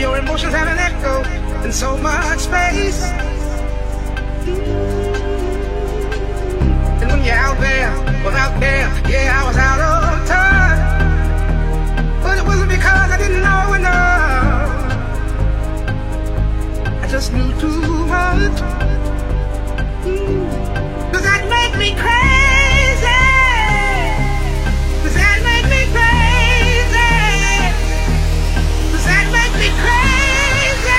your emotions have an echo in so much space. And when you're out there, yeah, I was out of touch. But it wasn't because I didn't know enough. I just knew too much. Does that make me crazy? Does that make me crazy? Does that make me crazy?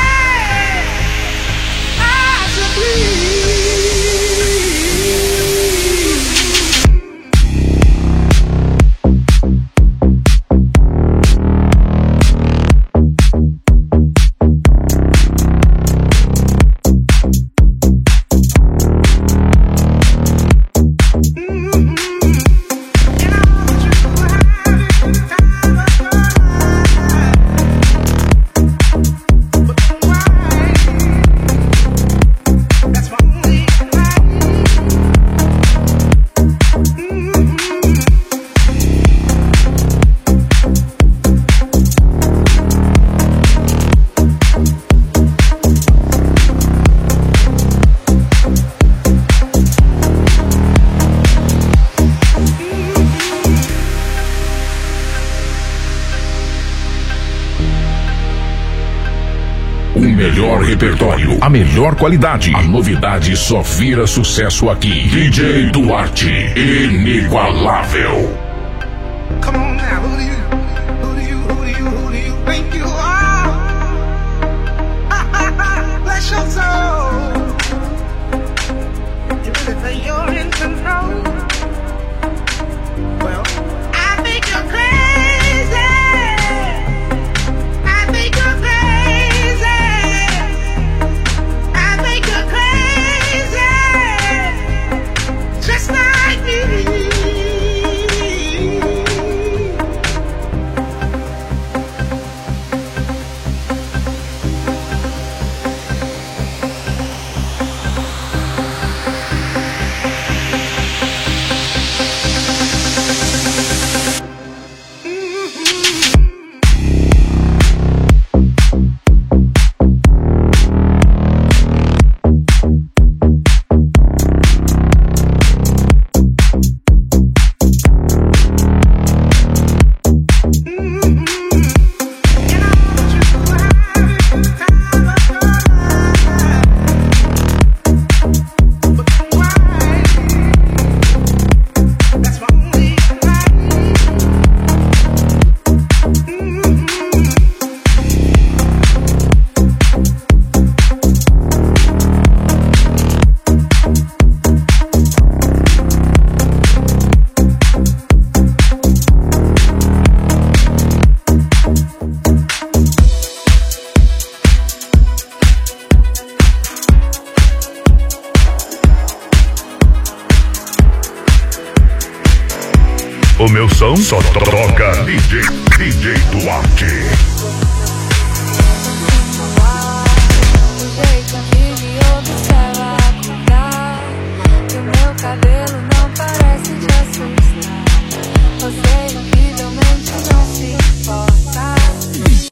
Repertório, a melhor qualidade, a novidade só vira sucesso aqui. DJ Duarte, inigualável. Come on now, who do you think you are? Bless your soul. You really think you're in control? Well, I think you're crazy. I think you're crazy. Just like me. O meu som só toca DJ Duarte.